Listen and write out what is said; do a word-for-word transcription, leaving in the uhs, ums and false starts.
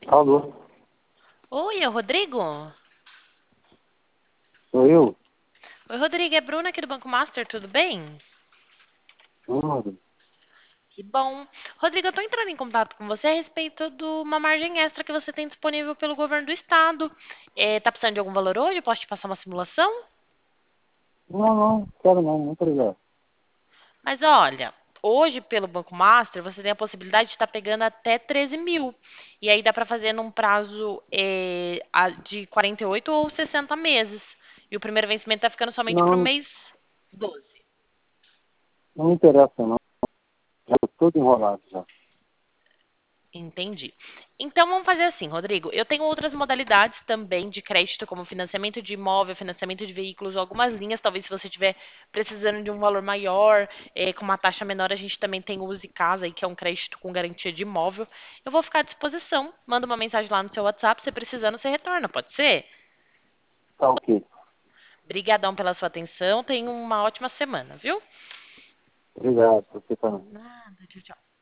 Alô, Oi, é o Rodrigo? sou eu? Oi, Rodrigo, é Bruna aqui do Banco Master, tudo bem? Tudo. Que bom. Rodrigo, eu tô entrando em contato com você a respeito de uma margem extra que você tem disponível pelo governo do estado. É, tá precisando de algum valor hoje? Eu posso te passar uma simulação? Não, não, quero não, muito obrigado. Mas olha, hoje pelo Banco Master você tem a possibilidade de estar pegando até treze mil. E aí dá para fazer num prazo é, a- de quarenta e oito ou sessenta meses. E o primeiro vencimento tá ficando somente pro Não, mês doze. não me interessa não, já estou todo enrolado já. Entendi. Então vamos fazer assim, Rodrigo. Eu tenho outras modalidades também de crédito, como financiamento de imóvel, financiamento de veículos, algumas linhas. Talvez se você estiver precisando de um valor maior, eh, com uma taxa menor, a gente também tem o Use Casa, aí, que é um crédito com garantia de imóvel. Eu vou ficar à disposição. Manda uma mensagem lá no seu WhatsApp. Se precisando, você retorna, pode ser? Tá ok. Obrigadão pela sua atenção. Tenha uma ótima semana, viu? Obrigado, você também. Nada, tchau, tchau.